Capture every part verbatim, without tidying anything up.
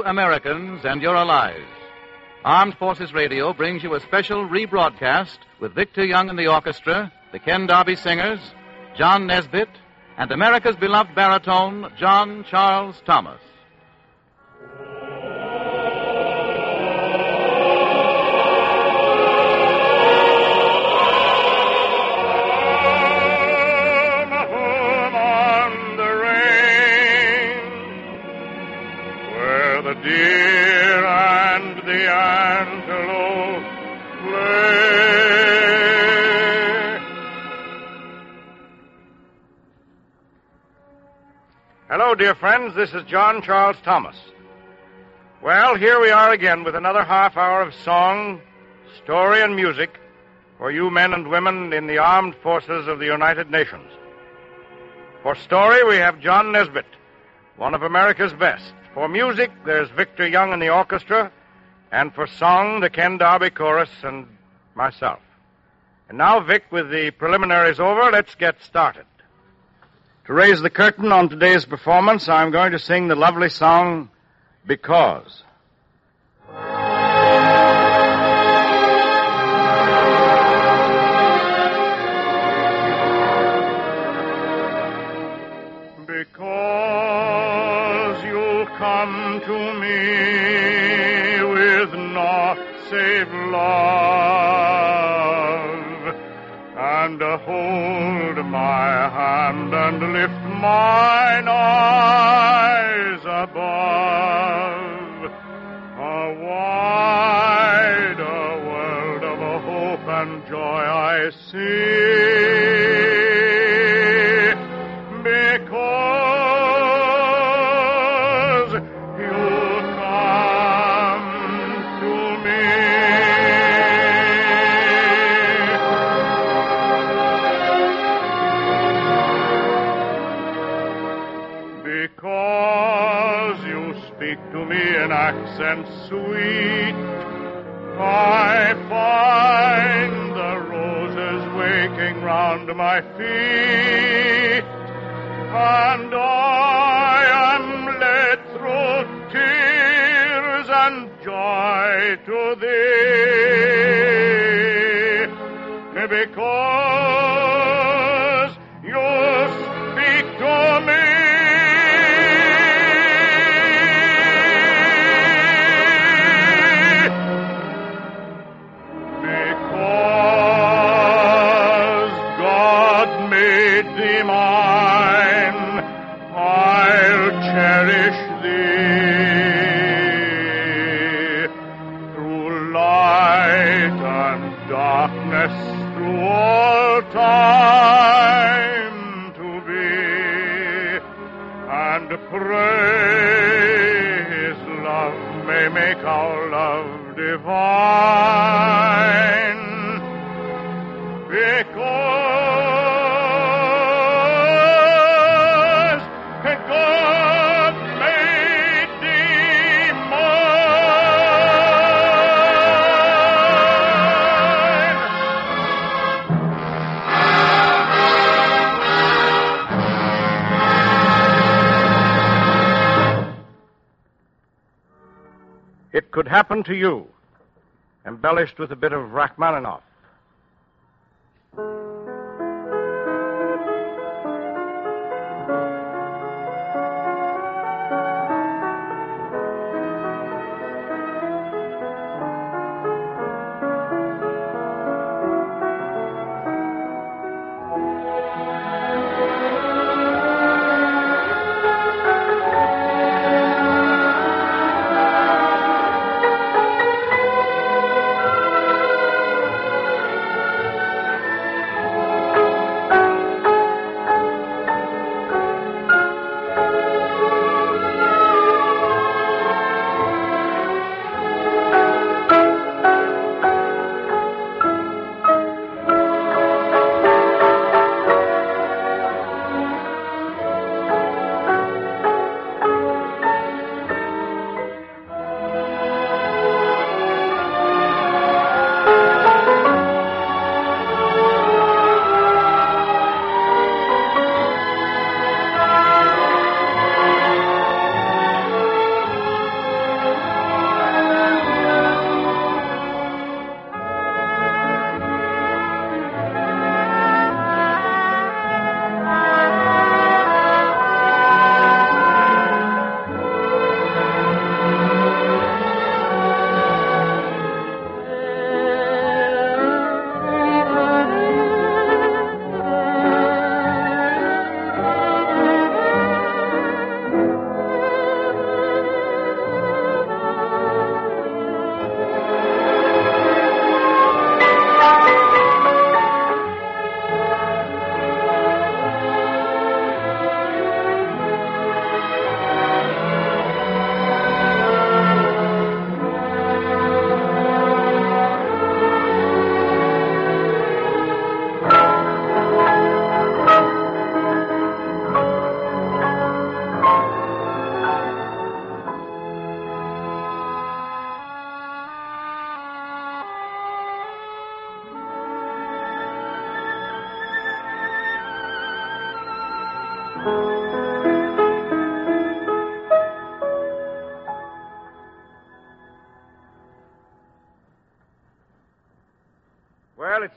Americans and you're alive. Armed Forces Radio brings you a special rebroadcast with Victor Young and the orchestra, the Ken Darby Singers, John Nesbitt, and America's beloved baritone, John Charles Thomas. Deer and the antelope play. Hello, dear friends. This is John Charles Thomas. Well, here we are again with another half hour of song, story, and music for you men and women in the armed forces of the United Nations. For story, we have John Nesbitt, one of America's best. For music, there's Victor Young and the orchestra, and for song, the Ken Darby chorus and myself. And now, Vic, with the preliminaries over, let's get started. To raise the curtain on today's performance, I'm going to sing the lovely song, Because. Come to me with naught save love, and uh, hold my hand and lift mine eyes above. A wider world of hope and joy I see, because accents sweet, I find the roses waking round my feet, and I am led through tears and joy to thee, because you speak to me. Time to be, and pray His love may make our love divine, because God made thee mine. It could happen to you, embellished with a bit of Rachmaninoff.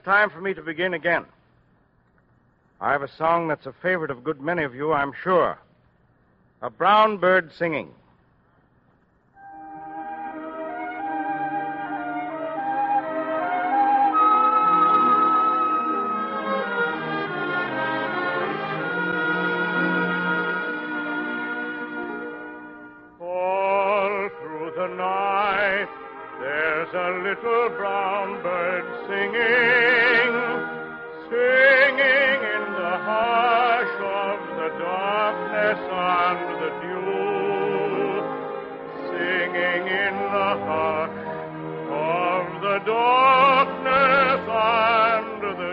time for me to begin again. I have a song that's a favorite of a good many of you, I'm sure. A Brown Bird Singing. All through the night, there's a little brown bird singing, singing in the hush of the darkness and the dew, singing in the hush of the darkness and the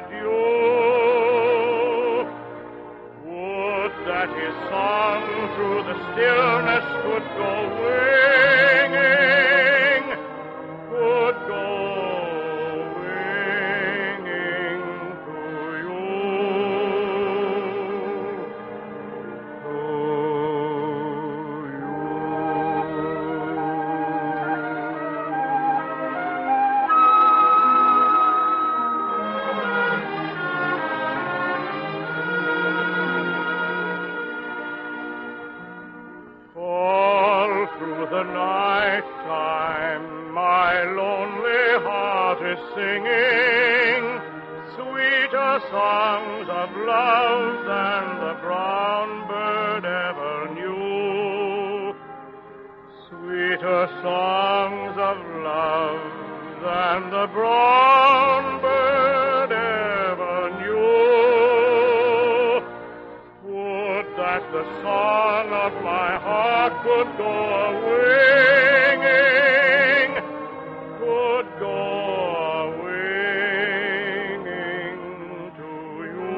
dew. Would that his song through the stillness could go winging, could go winging to you, to you. All through the night time, my lonely heart is singing sweeter songs of love than the brown bird ever knew, sweeter songs of love than the brown bird ever knew. Would that the song of my heart could go a-winging, could go a-winging to you,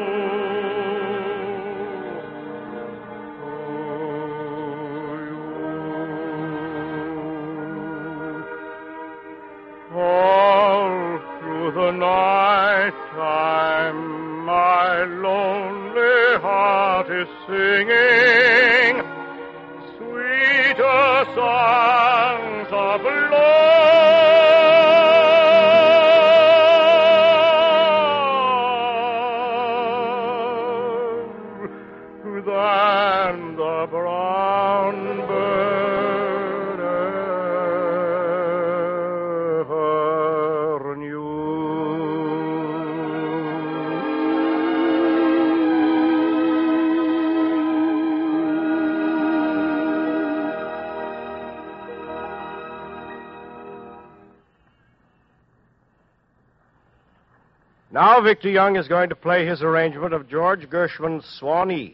to you. All through the night time, my lonely heart is singing sweeter songs of love than the brown bird ever knew. Now Victor Young is going to play his arrangement of George Gershwin's Swanee.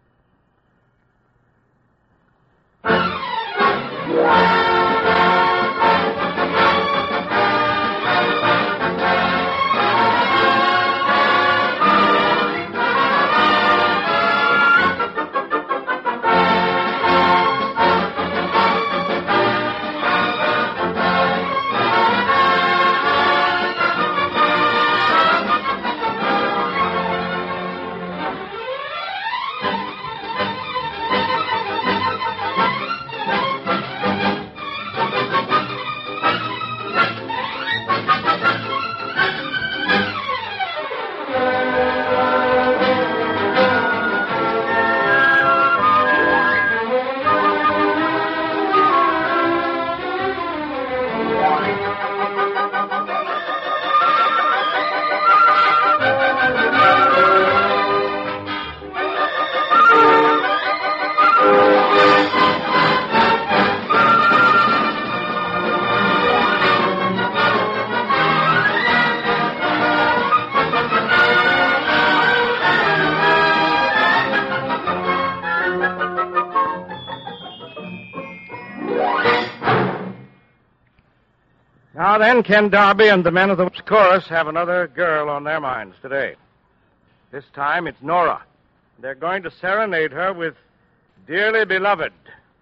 Now then, Ken Darby and the men of the chorus have another girl on their minds today. This time it's Nora. They're going to serenade her with Dearly Beloved.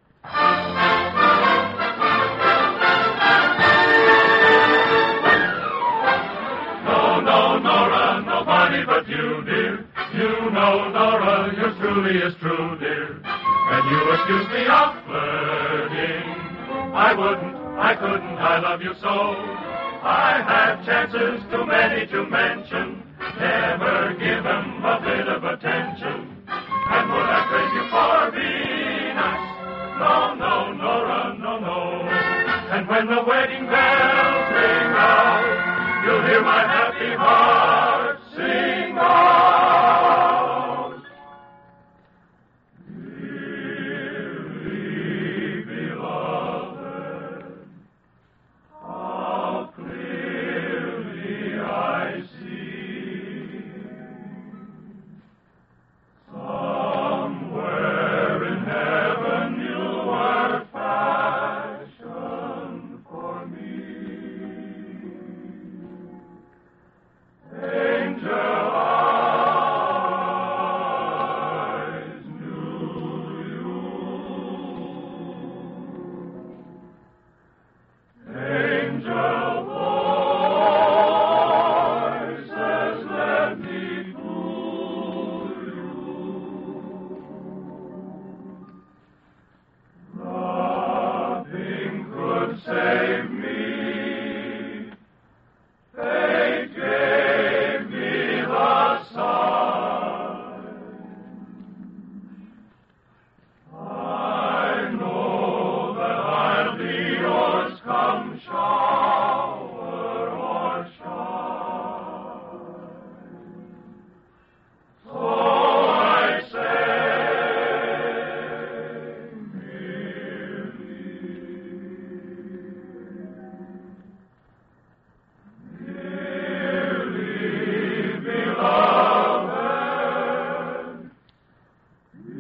No, no, Nora, nobody but you, dear. You know, Nora, yours truly is true, dear. And you excuse me of flirting. I wouldn't, I couldn't, I love you so. I have chances too many to mention. Never give him a bit of attention. And would I trade you for Venus? No, no, Nora, no, no. And when the wedding bells ring out, you'll hear my happy heart sing out. Dearly beloved, how clearly I see. Somewhere in heaven you were fashioned for me. Angel eyes knew you. Angel voices let me fool you. Nothing could save me. Fate gave me the sign. I know that I'll be yours come shower or shine. So I say, merely, merely beloved, be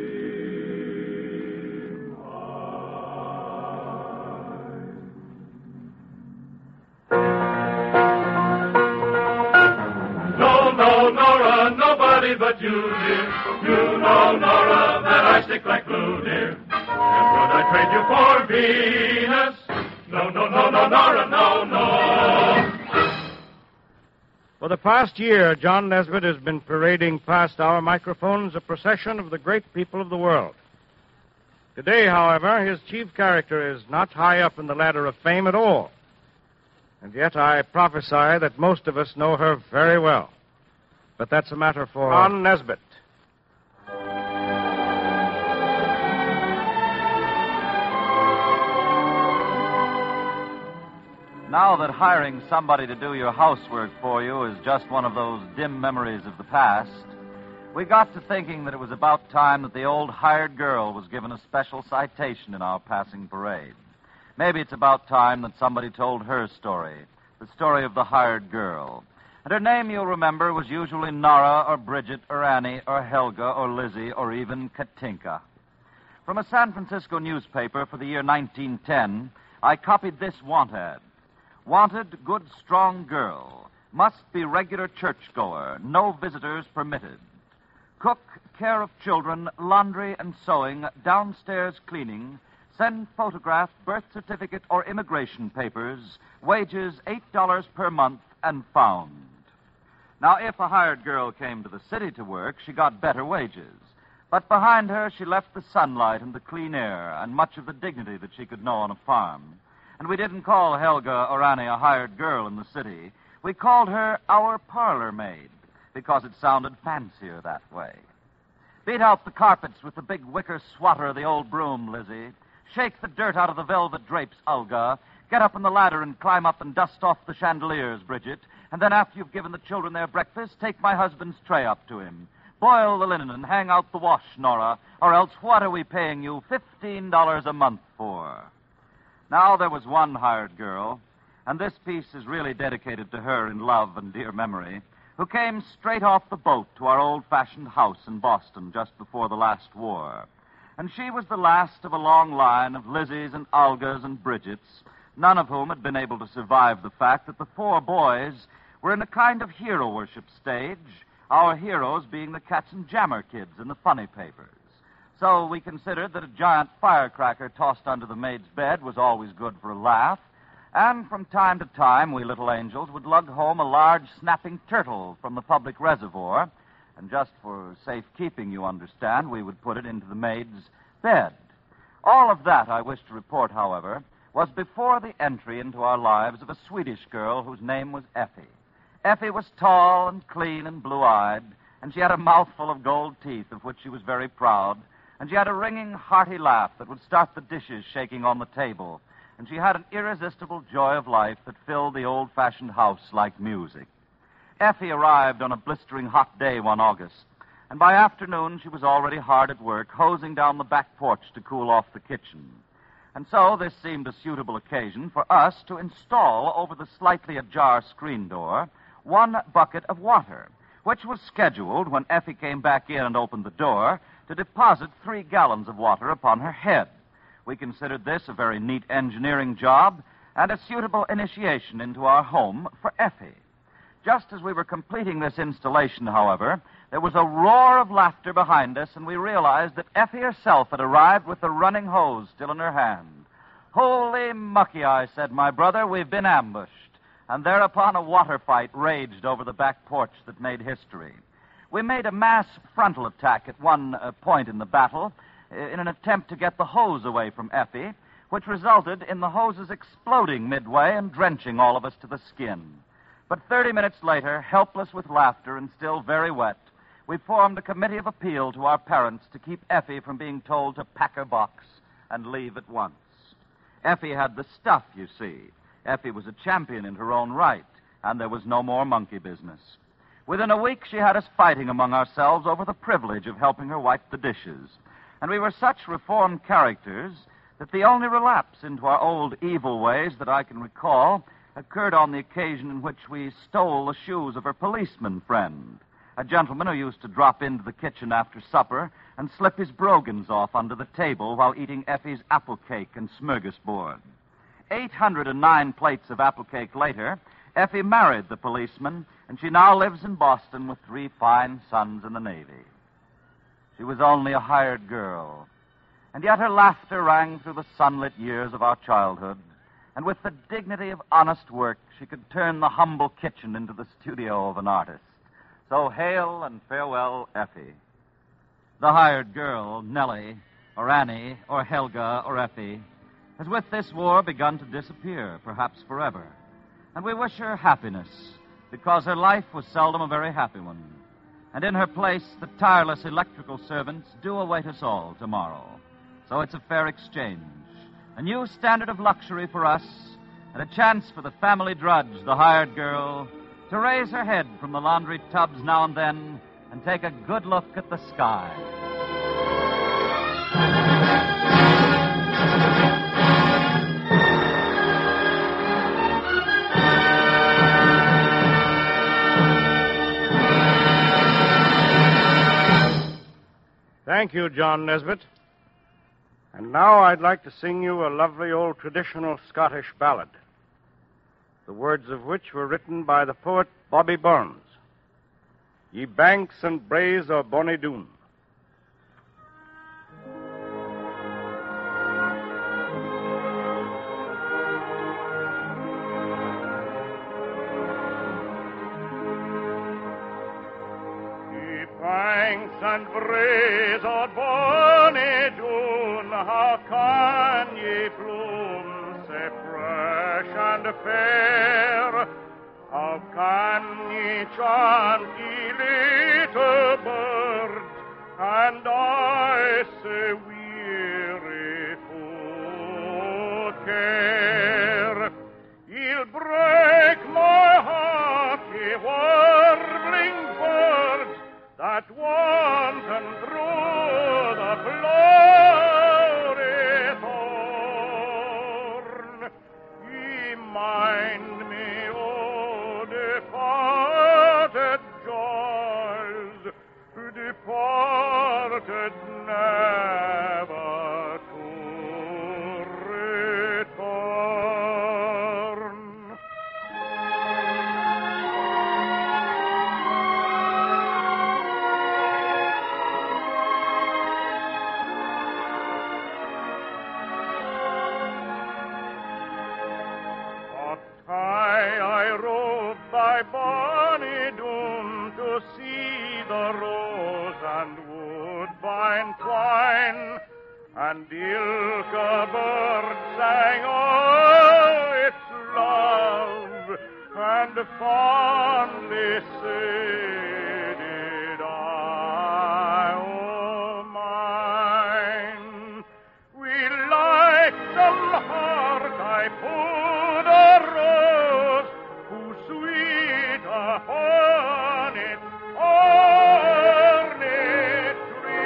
No, no, Nora, nobody but you, dear. You know, Nora, that I stick like glue, dear. And would I trade you for Venus? No, no, no, no, Nora, no, no. For the past year, John Nesbitt has been parading past our microphones a procession of the great people of the world. Today, however, his chief character is not high up in the ladder of fame at all. And yet I prophesy that most of us know her very well. But that's a matter for... John Nesbitt. Now that hiring somebody to do your housework for you is just one of those dim memories of the past, we got to thinking that it was about time that the old hired girl was given a special citation in our passing parade. Maybe it's about time that somebody told her story, the story of the hired girl. And her name, you'll remember, was usually Nora or Bridget or Annie or Helga or Lizzie or even Katinka. From a San Francisco newspaper for the year nineteen ten, I copied this want ad. Wanted, good, strong girl. Must be regular churchgoer. No visitors permitted. Cook, care of children, laundry and sewing, downstairs cleaning. Send photograph, birth certificate, or immigration papers. Wages eight dollars per month and found. Now, if a hired girl came to the city to work, she got better wages. But behind her, she left the sunlight and the clean air and much of the dignity that she could know on a farm. And we didn't call Helga or Annie a hired girl in the city. We called her our parlor maid because it sounded fancier that way. Beat out the carpets with the big wicker swatter of the old broom, Lizzie. Shake the dirt out of the velvet drapes, Olga. Get up on the ladder and climb up and dust off the chandeliers, Bridget. And then after you've given the children their breakfast, take my husband's tray up to him. Boil the linen and hang out the wash, Nora, or else what are we paying you fifteen dollars a month for? Now, there was one hired girl, and this piece is really dedicated to her in love and dear memory, who came straight off the boat to our old-fashioned house in Boston just before the last war. And she was the last of a long line of Lizzies and Olgas and Bridgets, none of whom had been able to survive the fact that the four boys were in a kind of hero worship stage, our heroes being the Katzenjammer kids in the funny papers. So we considered that a giant firecracker tossed under the maid's bed was always good for a laugh, and from time to time we little angels would lug home a large snapping turtle from the public reservoir, and just for safekeeping, you understand, we would put it into the maid's bed. All of that, I wish to report, however, was before the entry into our lives of a Swedish girl whose name was Effie. Effie was tall and clean and blue-eyed, and she had a mouthful of gold teeth of which she was very proud, and she had a ringing, hearty laugh that would start the dishes shaking on the table, and she had an irresistible joy of life that filled the old-fashioned house like music. Effie arrived on a blistering hot day one August, and by afternoon she was already hard at work, hosing down the back porch to cool off the kitchen. And so this seemed a suitable occasion for us to install over the slightly ajar screen door one bucket of water, which was scheduled when Effie came back in and opened the door to deposit three gallons of water upon her head. We considered this a very neat engineering job and a suitable initiation into our home for Effie. Just as we were completing this installation, however, there was a roar of laughter behind us, and we realized that Effie herself had arrived with the running hose still in her hand. "Holy mucky," I said, "my brother, we've been ambushed." And thereupon a water fight raged over the back porch that made history. We made a mass frontal attack at one uh, point in the battle uh, in an attempt to get the hose away from Effie, which resulted in the hoses exploding midway and drenching all of us to the skin. But thirty minutes later, helpless with laughter and still very wet, we formed a committee of appeal to our parents to keep Effie from being told to pack her box and leave at once. Effie had the stuff, you see. Effie was a champion in her own right, and there was no more monkey business. Within a week, she had us fighting among ourselves over the privilege of helping her wipe the dishes. And we were such reformed characters that the only relapse into our old evil ways that I can recall occurred on the occasion in which we stole the shoes of her policeman friend, a gentleman who used to drop into the kitchen after supper and slip his brogans off under the table while eating Effie's apple cake and smorgasbord. Eight hundred and nine plates of apple cake later, Effie married the policeman, and she now lives in Boston with three fine sons in the Navy. She was only a hired girl, and yet her laughter rang through the sunlit years of our childhood, and with the dignity of honest work, she could turn the humble kitchen into the studio of an artist. So hail and farewell, Effie. The hired girl, Nellie, or Annie, or Helga, or Effie, has with this war begun to disappear, perhaps forever. And we wish her happiness, because her life was seldom a very happy one. And in her place, the tireless electrical servants do await us all tomorrow. So it's a fair exchange, a new standard of luxury for us, and a chance for the family drudge, the hired girl, to raise her head from the laundry tubs now and then and take a good look at the sky. Thank you, John Nesbitt. And now I'd like to sing you a lovely old traditional Scottish ballad, the words of which were written by the poet Bobby Burns. Ye banks and braes o' bonny Doon. Ye banks and braes o' bonny Doon, how can ye bloom sae fresh and fair? How can ye chant, ye little birds, and I sae weary full care? Ye'll break my heart, ye warbling birds, that wanton through the flowery thorn. Ye mind me, O departed joys, departed never to return. But I, I rode by bonny Doon to see the rose and woodbine twine, and Ilka bird sang, oh, it's love, and fondly said it I, oh, mine. We light some heart I put a rose, whose sweet upon it ornate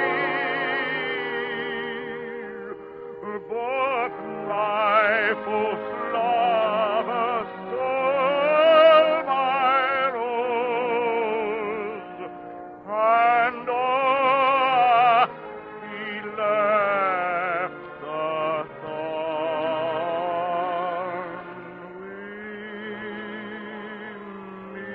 tree. But life, oh, lover, stole my rose, and oh, he left the thorn with me.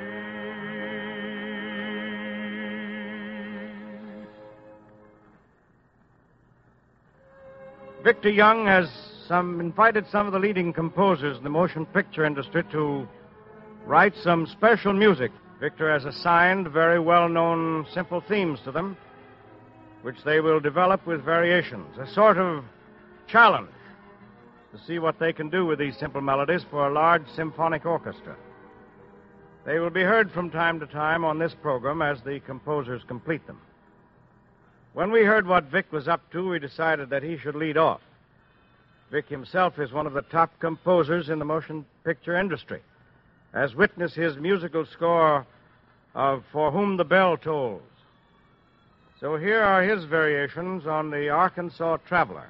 Victor Young has some invited some of the leading composers in the motion picture industry to write some special music. Victor has assigned very well-known simple themes to them, which they will develop with variations, a sort of challenge to see what they can do with these simple melodies for a large symphonic orchestra. They will be heard from time to time on this program as the composers complete them. When we heard what Vic was up to, we decided that he should lead off. Vic himself is one of the top composers in the motion picture industry, as witness his musical score of For Whom the Bell Tolls. So here are his variations on the Arkansas Traveler.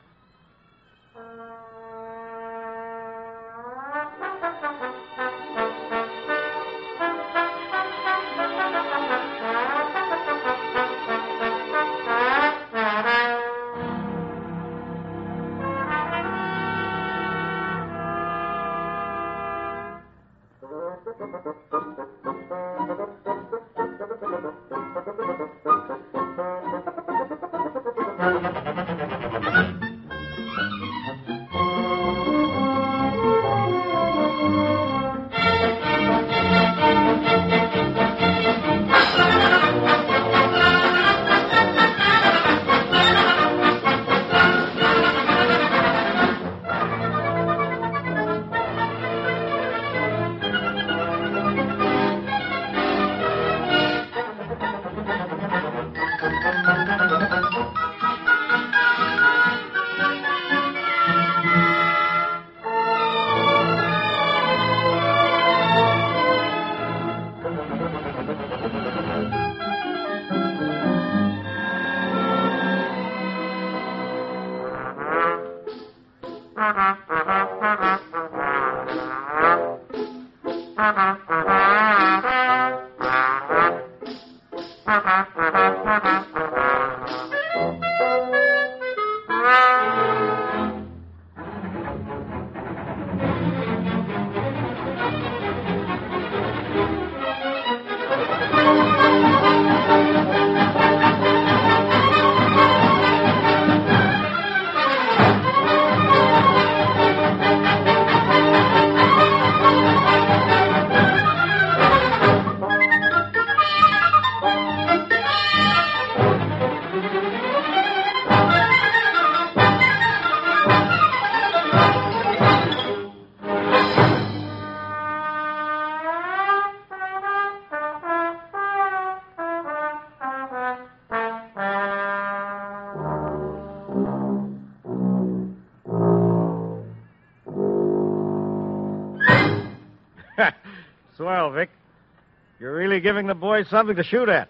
Swell, Vic. You're really giving the boys something to shoot at.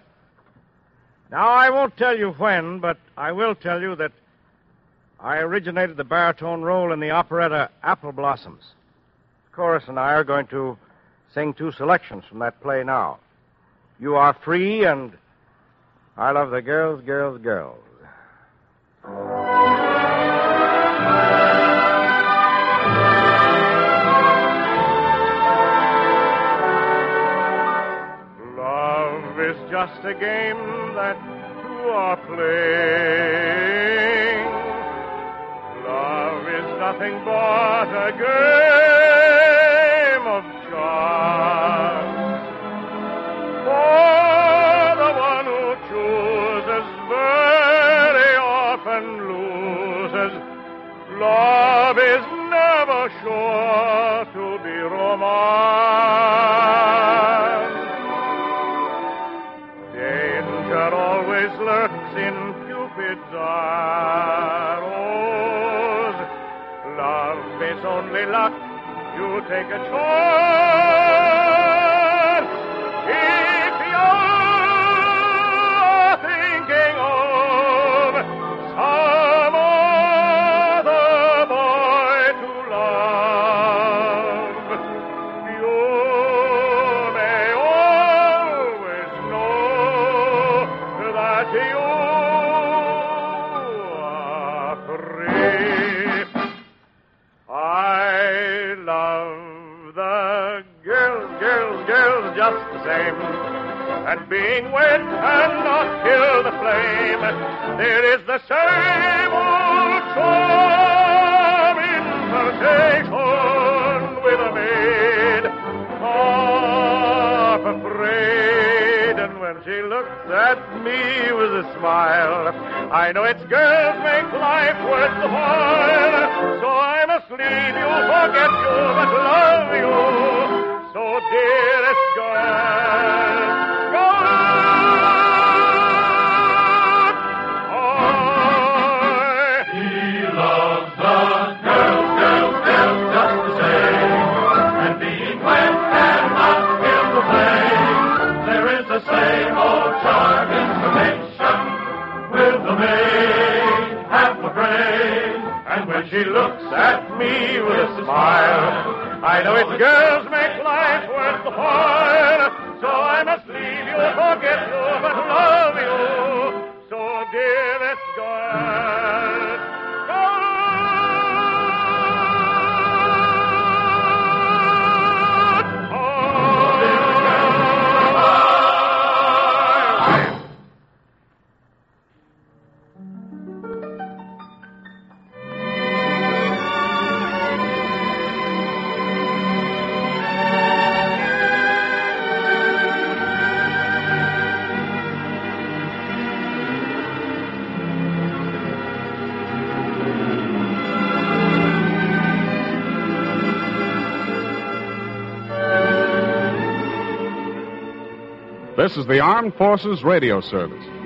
Now, I won't tell you when, but I will tell you that I originated the baritone role in the operetta Apple Blossoms. The chorus and I are going to sing two selections from that play now. You Are Free and I Love the Girls, Girls, Girls. Is just a game that two are playing. Love is nothing but a game of chance. For the one who chooses very often loses. roses. Love is never sure to be romance. Danger always lurks in Cupid's arrows. Love is only luck. You take a chance. If you're thinking of some other boy to love, you may always know that you are free. I love the girls, girls, girls just the same. And being wet and not kill the flame, there is the same old charm in flirtation with a maid, half afraid. And when she looks at me with a smile, I know it's girls make life worth the while. So I must leave you, forget you, but love you. So dearest girl, go on. He loves the girls, girls, girls just the same. And being wet and not filled the flame, there is the same old charm in flirtation with the maid, half afraid. And when she looks at me with a smile, I know it's girls make life worth the while. So I must leave you, forget you, but love you. So dearest girl, go on. This is the Armed Forces Radio Service.